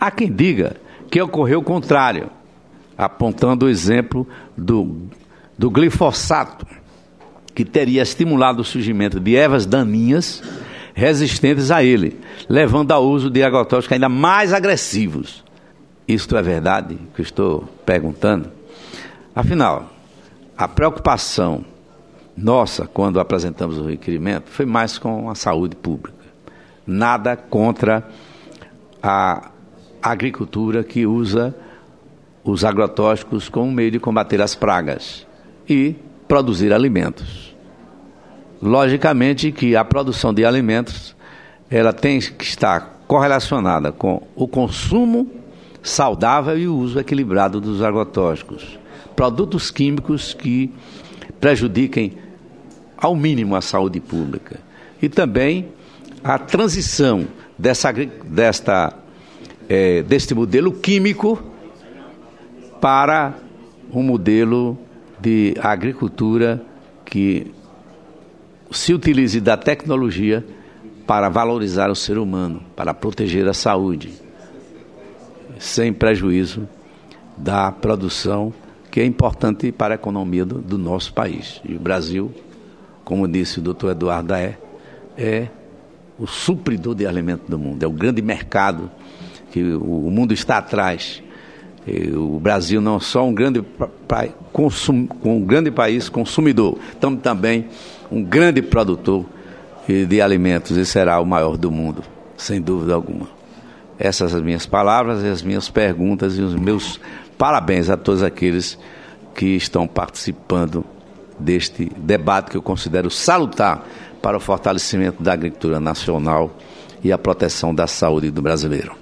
Há quem diga que ocorreu o contrário, apontando o exemplo do glifosato, que teria estimulado o surgimento de ervas daninhas resistentes a ele, levando ao uso de agrotóxicos ainda mais agressivos. Isto é verdade, que eu estou perguntando? Afinal, a preocupação nossa, quando apresentamos o requerimento, foi mais com a saúde pública. Nada contra a agricultura que usa os agrotóxicos como meio de combater as pragas e produzir alimentos. Logicamente que a produção de alimentos ela tem que estar correlacionada com o consumo saudável e o uso equilibrado dos agrotóxicos. Produtos químicos que prejudiquem ao mínimo a saúde pública. E também a transição deste modelo químico para um modelo de agricultura que se utilize da tecnologia para valorizar o ser humano, para proteger a saúde, sem prejuízo da produção, que é importante para a economia do nosso país. E o Brasil, como disse o doutor Eduardo é o supridor de alimentos do mundo, é o grande mercado que o mundo está atrás. O Brasil não é só um grande país consumidor, estamos também um grande produtor de alimentos e será o maior do mundo, sem dúvida alguma. Essas são as minhas palavras, as minhas perguntas e os meus parabéns a todos aqueles que estão participando deste debate que eu considero salutar para o fortalecimento da agricultura nacional e a proteção da saúde do brasileiro.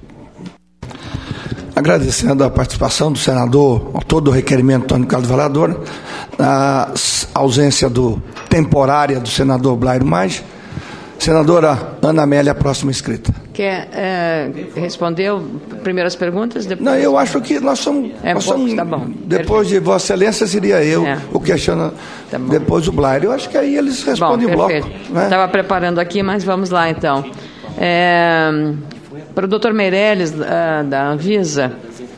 Agradecendo a participação do senador, autor do requerimento, Antônio Carlos Valador, a ausência temporária do senador Blairo Mais. Senadora Ana Amélia, a próxima inscrita. Quer responder primeiro as perguntas? Depois... Não, eu acho que nós somos tá bom. Depois de Vossa Excelência seria eu o questiona, tá depois o Blairo. Eu acho que aí eles respondem em bloco. Estava preparando aqui, mas vamos lá então. Para o doutor Meirelles, da Anvisa,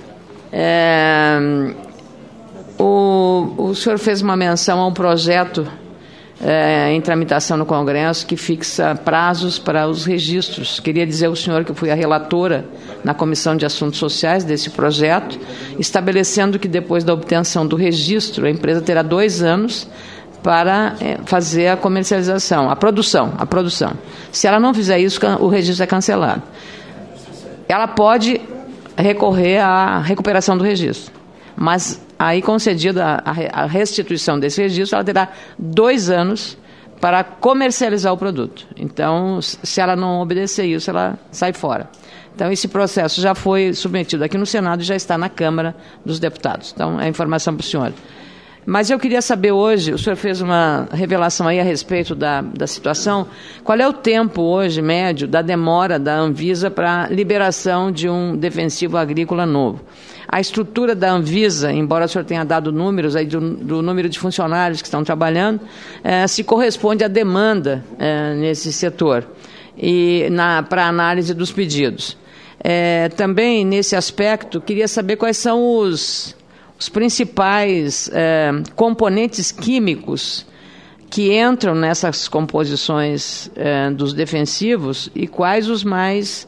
o senhor fez uma menção a um projeto em tramitação no Congresso que fixa prazos para os registros. Queria dizer ao senhor que eu fui a relatora na Comissão de Assuntos Sociais desse projeto, estabelecendo que depois da obtenção do registro, a empresa terá 2 anos para fazer a comercialização, a produção. Se ela não fizer isso, o registro é cancelado. Ela pode recorrer à recuperação do registro, mas aí concedida a restituição desse registro, ela terá 2 anos para comercializar o produto. Então, se ela não obedecer isso, ela sai fora. Então, esse processo já foi submetido aqui no Senado e já está na Câmara dos Deputados. Então, é informação para o senhor. Mas eu queria saber hoje, o senhor fez uma revelação aí a respeito da situação, qual é o tempo hoje, médio, da demora da Anvisa para a liberação de um defensivo agrícola novo? A estrutura da Anvisa, embora o senhor tenha dado números aí do número de funcionários que estão trabalhando, se corresponde à demanda nesse setor e para análise dos pedidos. Também, nesse aspecto, queria saber quais são os principais componentes químicos que entram nessas composições dos defensivos e quais os mais,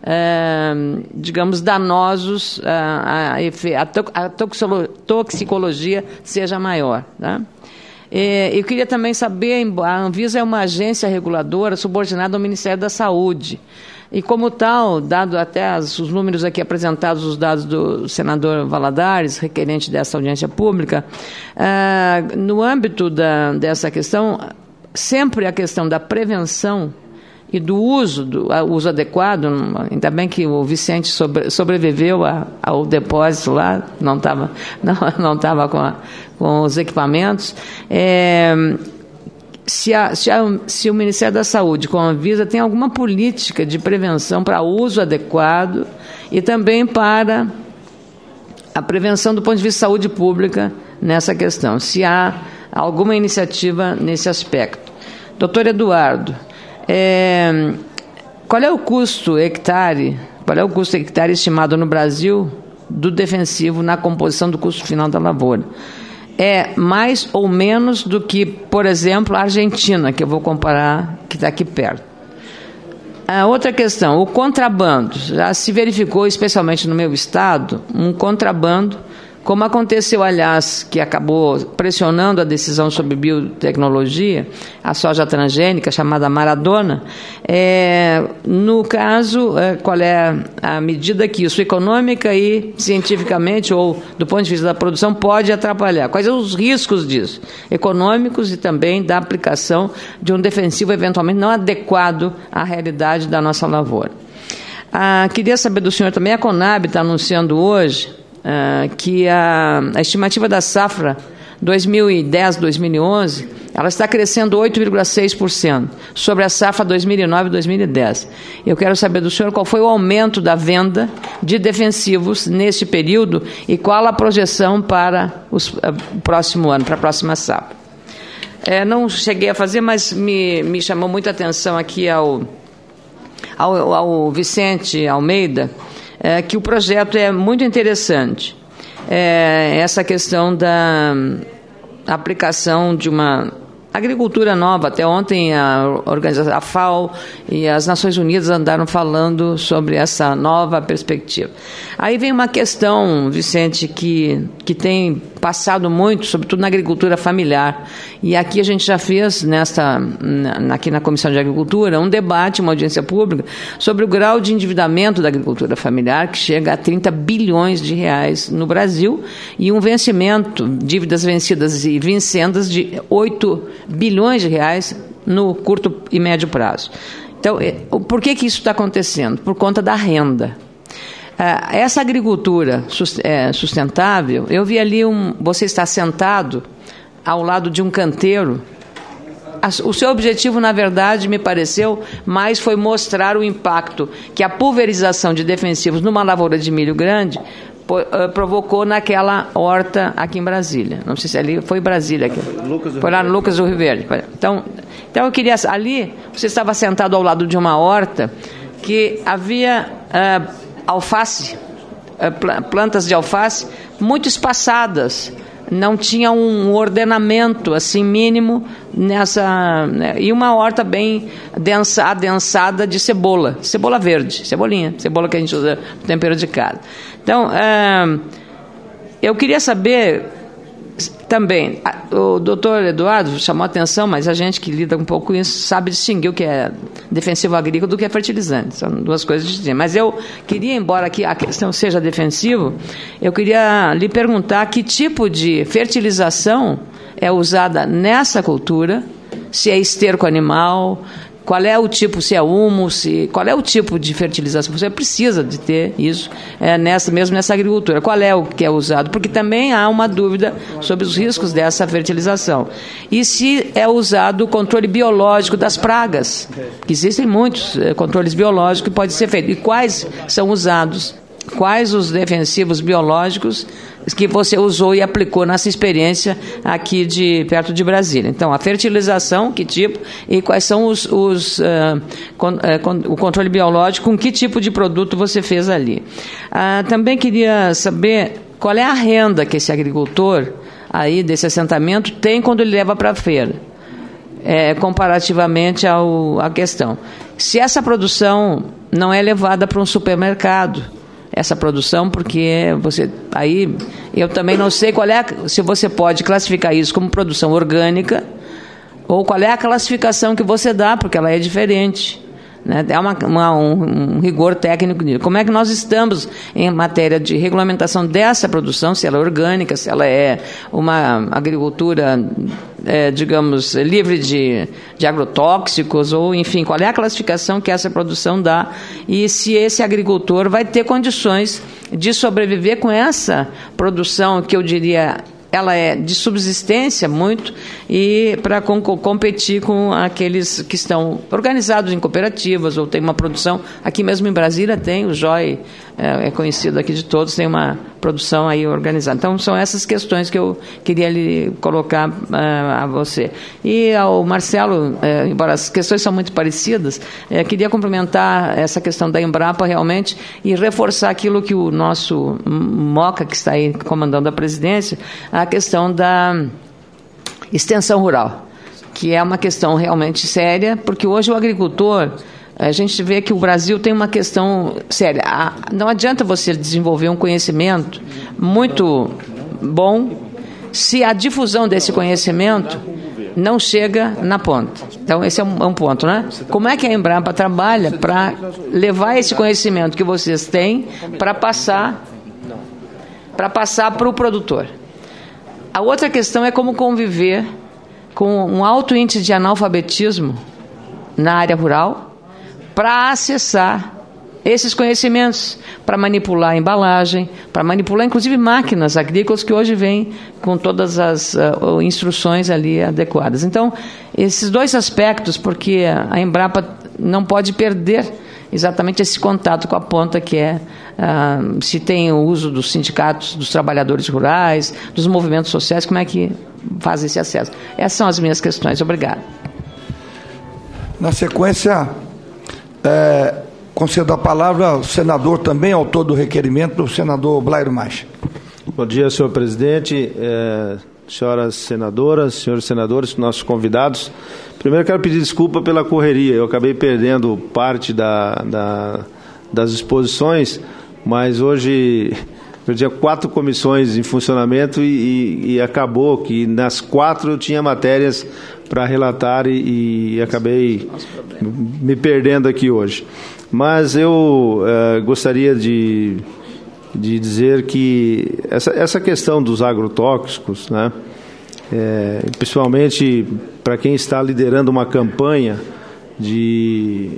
digamos, danosos, a toxicologia seja maior. Tá? Eu queria também saber, a Anvisa é uma agência reguladora subordinada ao Ministério da Saúde. E como tal, dado até os números aqui apresentados, os dados do senador Valadares, requerente dessa audiência pública, no âmbito dessa questão, sempre a questão da prevenção e do uso adequado, ainda bem que o Vicente sobreviveu ao depósito lá, não estava com os equipamentos, se o Ministério da Saúde, com a Anvisa, tem alguma política de prevenção para uso adequado e também para a prevenção do ponto de vista de saúde pública nessa questão, se há alguma iniciativa nesse aspecto. Doutor Eduardo, qual é o custo hectare estimado no Brasil do defensivo na composição do custo final da lavoura? É mais ou menos do que, por exemplo, a Argentina, que eu vou comparar, que está aqui perto. A outra questão, o contrabando. Já se verificou, especialmente no meu estado, um contrabando, como aconteceu, aliás, que acabou pressionando a decisão sobre biotecnologia, a soja transgênica, chamada Maradona. No caso, qual é a medida que isso, econômica e cientificamente, ou do ponto de vista da produção, pode atrapalhar? Quais são os riscos disso? Econômicos e também da aplicação de um defensivo eventualmente não adequado à realidade da nossa lavoura. Queria saber do senhor também, a Conab está anunciando hoje que a estimativa da safra 2010-2011, ela está crescendo 8,6% sobre a safra 2009-2010. Eu quero saber do senhor qual foi o aumento da venda de defensivos neste período e qual a projeção para o próximo ano, para a próxima safra. Não cheguei a fazer, mas me chamou muita atenção aqui ao Vicente Almeida, que o projeto é muito interessante. Essa questão da aplicação de uma agricultura nova. Até ontem a FAO e as Nações Unidas andaram falando sobre essa nova perspectiva. Aí vem uma questão, Vicente, que tem passado muito, sobretudo na agricultura familiar. E aqui a gente já fez, aqui na Comissão de Agricultura, um debate, uma audiência pública, sobre o grau de endividamento da agricultura familiar, que chega a 30 bilhões de reais no Brasil, e um vencimento, dívidas vencidas e vincendas de 8 bilhões de reais no curto e médio prazo. Então, por que isso está acontecendo? Por conta da renda. Essa agricultura sustentável, eu vi ali você está sentado ao lado de um canteiro. O seu objetivo, na verdade, me pareceu, mais foi mostrar o impacto que a pulverização de defensivos numa lavoura de milho grande provocou naquela horta aqui em Brasília. Não sei se ali foi Brasília. Foi lá no Lucas do Rio Verde. Então eu queria... Ali, você estava sentado ao lado de uma horta que havia alface, plantas de alface muito espaçadas. Não tinha um ordenamento assim mínimo e uma horta bem adensada de cebola verde, cebola que a gente usa no tempero de casa. Então, eu queria saber também, o doutor Eduardo chamou a atenção, mas a gente que lida um pouco com isso sabe distinguir o que é defensivo agrícola do que é fertilizante. São duas coisas distintas. Mas eu queria, embora aqui a questão seja defensivo, eu queria lhe perguntar que tipo de fertilização é usada nessa cultura, se é esterco animal, qual é o tipo, se é humo, qual é o tipo de fertilização? Você precisa de ter isso mesmo nessa agricultura. Qual é o que é usado? Porque também há uma dúvida sobre os riscos dessa fertilização. E se é usado o controle biológico das pragas, que existem muitos controles biológicos que podem ser feitos. E quais são usados? Quais os defensivos biológicos que você usou e aplicou nessa experiência aqui perto de Brasília? Então, a fertilização, que tipo, e quais são o controle biológico, com que tipo de produto você fez ali? Também queria saber qual é a renda que esse agricultor aí desse assentamento tem quando ele leva para a feira, comparativamente à questão. Se essa produção não é levada para um supermercado, essa produção, porque aí eu também não sei se você pode classificar isso como produção orgânica ou qual é a classificação que você dá, porque ela é diferente, né? É um rigor técnico nisso. Como é que nós estamos em matéria de regulamentação dessa produção, se ela é orgânica, se ela é uma agricultura, digamos, livre de agrotóxicos, ou enfim, qual é a classificação que essa produção dá, e se esse agricultor vai ter condições de sobreviver com essa produção, que eu diria ela é de subsistência muito, e para competir com aqueles que estão organizados em cooperativas ou tem uma produção, aqui mesmo em Brasília tem o JOI é conhecido aqui de todos, tem uma produção aí organizada. Então, são essas questões que eu queria lhe colocar a você. E ao Marcelo, embora as questões são muito parecidas, queria complementar essa questão da Embrapa realmente e reforçar aquilo que o nosso Moca, que está aí comandando a presidência, a questão da extensão rural, que é uma questão realmente séria, porque hoje o agricultor, a gente vê que o Brasil tem uma questão séria. Não adianta você desenvolver um conhecimento muito bom se a difusão desse conhecimento não chega na ponta. Então, esse é um ponto, né? Como é que a Embrapa trabalha para levar esse conhecimento que vocês têm para passar para o produtor? A outra questão é como conviver com um alto índice de analfabetismo na área rural para acessar esses conhecimentos, para manipular a embalagem, para manipular inclusive máquinas agrícolas que hoje vêm com todas as instruções ali adequadas. Então, esses dois aspectos, porque a Embrapa não pode perder exatamente esse contato com a ponta, que é se tem o uso dos sindicatos, dos trabalhadores rurais, dos movimentos sociais, como é que faz esse acesso. Essas são as minhas questões. Obrigado. Na sequência, concedo a palavra ao senador, também autor do requerimento, o senador Blairo Maggi. Bom dia, senhor presidente, senhoras senadoras, senhores senadores, nossos convidados. Primeiro, quero pedir desculpa pela correria. Eu acabei perdendo parte das exposições, mas hoje eu tinha 4 comissões em funcionamento e acabou que nas 4 eu tinha matérias para relatar e acabei me perdendo aqui hoje. Mas eu gostaria de dizer que essa questão dos agrotóxicos, né, principalmente para quem está liderando uma campanha de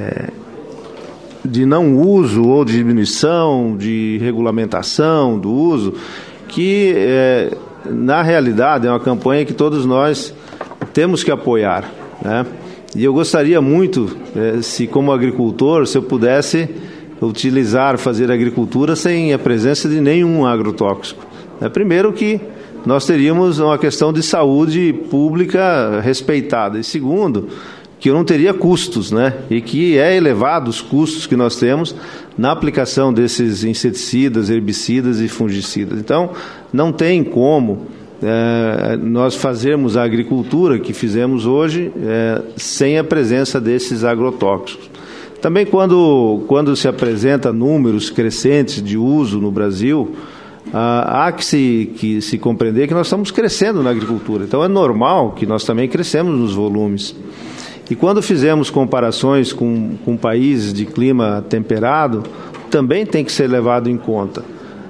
não uso ou de diminuição, de regulamentação do uso, que na realidade é uma campanha que todos nós temos que apoiar, né? E eu gostaria muito, se como agricultor, se eu pudesse fazer agricultura sem a presença de nenhum agrotóxico. Primeiro que nós teríamos uma questão de saúde pública respeitada. E segundo, que eu não teria custos, né? E que é elevado os custos que nós temos na aplicação desses inseticidas, herbicidas e fungicidas. Então, não tem como nós fazermos a agricultura que fizemos hoje sem a presença desses agrotóxicos. Também quando se apresenta números crescentes de uso no Brasil, há que se compreender que nós estamos crescendo na agricultura. Então é normal que nós também crescemos nos volumes. E quando fizemos comparações com países de clima temperado, também tem que ser levado em conta.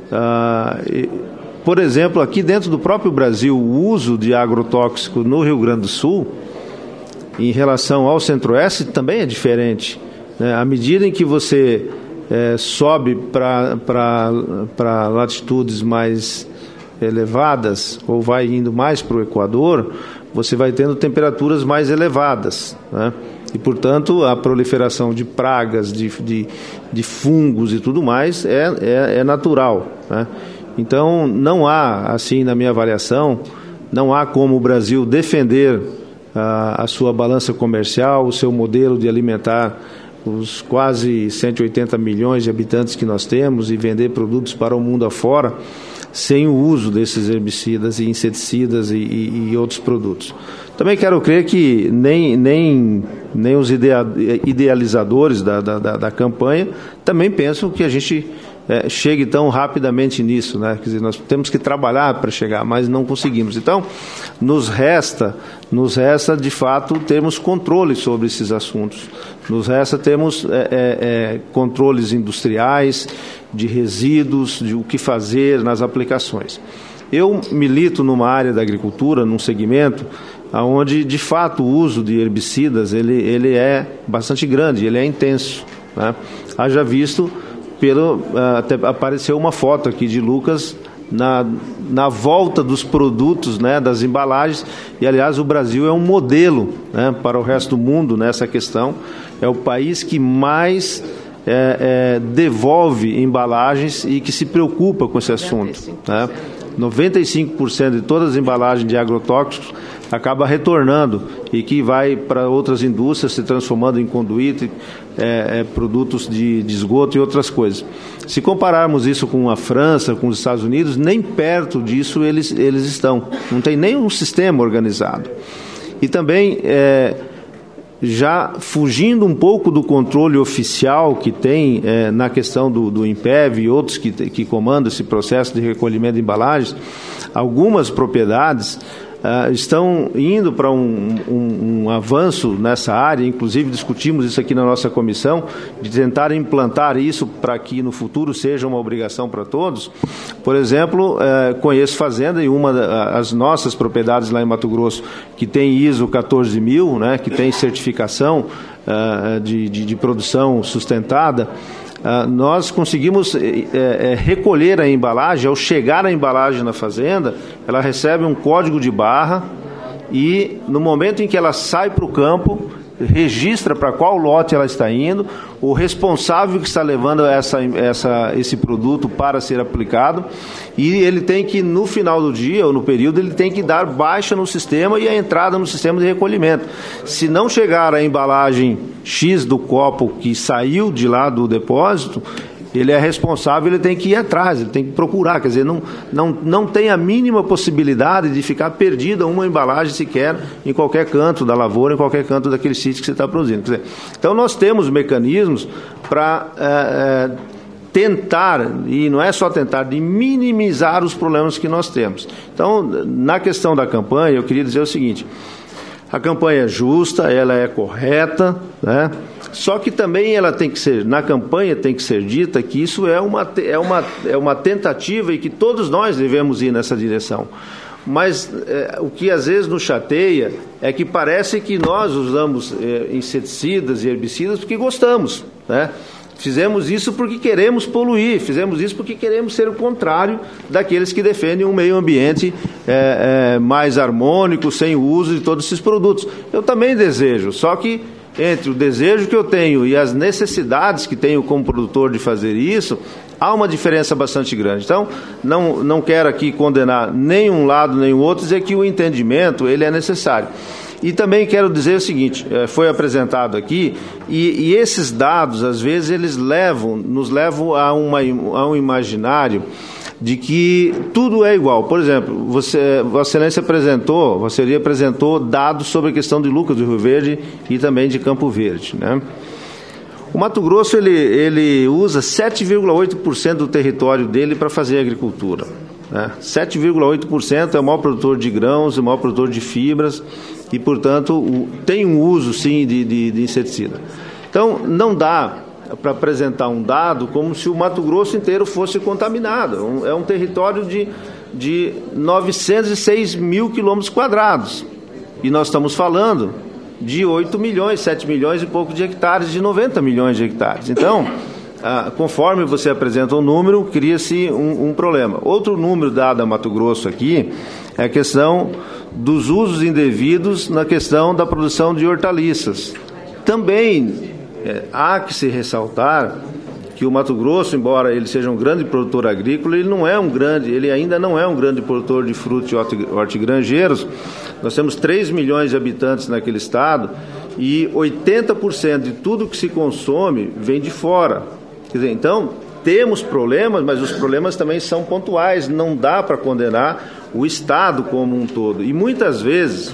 Por exemplo, aqui dentro do próprio Brasil, o uso de agrotóxico no Rio Grande do Sul, em relação ao Centro-Oeste, também é diferente. À medida em que você sobe para latitudes mais elevadas, ou vai indo mais para o Equador, você vai tendo temperaturas mais elevadas, né? E, portanto, a proliferação de pragas, de fungos e tudo mais é natural, né? Então, não há, assim, na minha avaliação, não há como o Brasil defender a sua balança comercial, o seu modelo de alimentar os quase 180 milhões de habitantes que nós temos e vender produtos para o mundo afora sem o uso desses herbicidas e inseticidas e outros produtos. Também quero crer que nem os idealizadores da campanha também pensam que a gente chegue tão rapidamente nisso, né? Quer dizer, nós temos que trabalhar para chegar, mas não conseguimos. Então, nos resta de fato termos controle sobre esses assuntos. Nos resta termos controles industriais, de resíduos, de o que fazer nas aplicações. Eu milito numa área da agricultura, num segmento onde, de fato, o uso de herbicidas ele é bastante grande, ele é intenso, né? Haja visto até apareceu uma foto aqui de Lucas na volta dos produtos, né, das embalagens, e aliás o Brasil é um modelo, né, para o resto do mundo nessa questão. É o país que mais devolve embalagens e que se preocupa com esse assunto. 95% de todas as embalagens de agrotóxicos acaba retornando e que vai para outras indústrias, se transformando em conduíte, produtos de esgoto e outras coisas. Se compararmos isso com a França, com os Estados Unidos, nem perto disso eles estão. Não tem nenhum sistema organizado. E também, já fugindo um pouco do controle oficial que tem na questão do INPEV e outros que comandam esse processo de recolhimento de embalagens, algumas propriedades estão indo para um avanço nessa área. Inclusive discutimos isso aqui na nossa comissão, de tentar implantar isso para que no futuro seja uma obrigação para todos. Por exemplo, conheço fazenda e as nossas propriedades lá em Mato Grosso, que tem ISO 14000, né, que tem certificação de produção sustentada, nós conseguimos recolher a embalagem. Ao chegar a embalagem na fazenda, ela recebe um código de barra e no momento em que ela sai para o campo, registra para qual lote ela está indo, o responsável que está levando esse produto para ser aplicado, e ele tem que, no final do dia ou no período, ele tem que dar baixa no sistema e a entrada no sistema de recolhimento. Se não chegar a embalagem X do copo que saiu de lá do depósito, ele é responsável, ele tem que ir atrás, ele tem que procurar. Quer dizer, não tem a mínima possibilidade de ficar perdida uma embalagem sequer em qualquer canto da lavoura, em qualquer canto daquele sítio que você está produzindo. Quer dizer, então nós temos mecanismos para tentar, e não é só tentar, de minimizar os problemas que nós temos. Então, na questão da campanha, eu queria dizer o seguinte: a campanha é justa, ela é correta, né? Só que também ela tem que ser, na campanha tem que ser dita que isso é uma tentativa e que todos nós devemos ir nessa direção. Mas o que às vezes nos chateia é que parece que nós usamos inseticidas e herbicidas porque gostamos, né? Fizemos isso porque queremos poluir, fizemos isso porque queremos ser o contrário daqueles que defendem um meio ambiente mais harmônico, sem o uso de todos esses produtos. Eu também desejo, só que entre o desejo que eu tenho e as necessidades que tenho como produtor de fazer isso, há uma diferença bastante grande. Então, não quero aqui condenar nem um lado nem o outro, dizer que o entendimento ele é necessário. E também quero dizer o seguinte: foi apresentado aqui, e esses dados, às vezes, eles nos levam a um imaginário de que tudo é igual. Por exemplo, Vossa Excelência apresentou dados sobre a questão de Lucas do Rio Verde e também de Campo Verde, né? O Mato Grosso ele usa 7,8% do território dele para fazer agricultura, né? 7,8% é o maior produtor de grãos, o maior produtor de fibras e, portanto, tem um uso, sim, de inseticida. Então, não dá para apresentar um dado como se o Mato Grosso inteiro fosse contaminado. É um território de 906 mil quilômetros quadrados. E nós estamos falando de 8 milhões, 7 milhões e pouco de hectares, de 90 milhões de hectares. Então, conforme você apresenta um número, cria-se um problema. Outro número dado a Mato Grosso aqui é a questão dos usos indevidos na questão da produção de hortaliças. Também há que se ressaltar que o Mato Grosso, embora ele seja um grande produtor agrícola, ele ainda não é um grande produtor de frutos e hortigranjeiros. Nós temos 3 milhões de habitantes naquele estado e 80% de tudo que se consome vem de fora. Quer dizer, então, temos problemas, mas os problemas também são pontuais. Não dá para condenar o estado como um todo. E muitas vezes,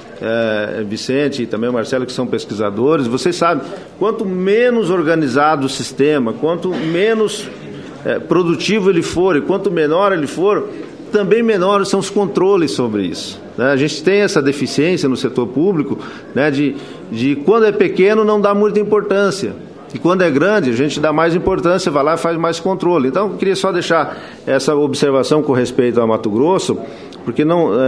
Vicente e também o Marcelo, que são pesquisadores, vocês sabem, quanto menos organizado o sistema, quanto menos produtivo ele for e quanto menor ele for, também menores são os controles sobre isso, né? A gente tem essa deficiência no setor público, né, de quando é pequeno não dá muita importância, e quando é grande a gente dá mais importância, vai lá e faz mais controle. Então eu queria só deixar essa observação com respeito ao Mato Grosso, porque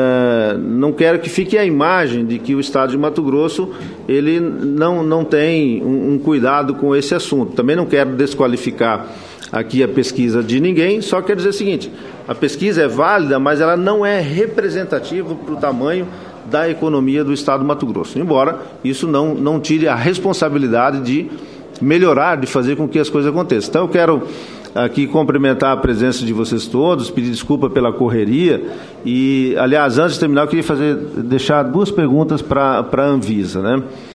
não quero que fique a imagem de que o estado de Mato Grosso ele não tem um cuidado com esse assunto. Também não quero desqualificar aqui a pesquisa de ninguém, só quero dizer o seguinte: a pesquisa é válida, mas ela não é representativa para o tamanho da economia do estado do Mato Grosso, embora isso não tire a responsabilidade de melhorar, de fazer com que as coisas aconteçam. Então eu quero aqui cumprimentar a presença de vocês todos, pedir desculpa pela correria e, aliás, antes de terminar, eu queria deixar 2 perguntas para a Anvisa, né?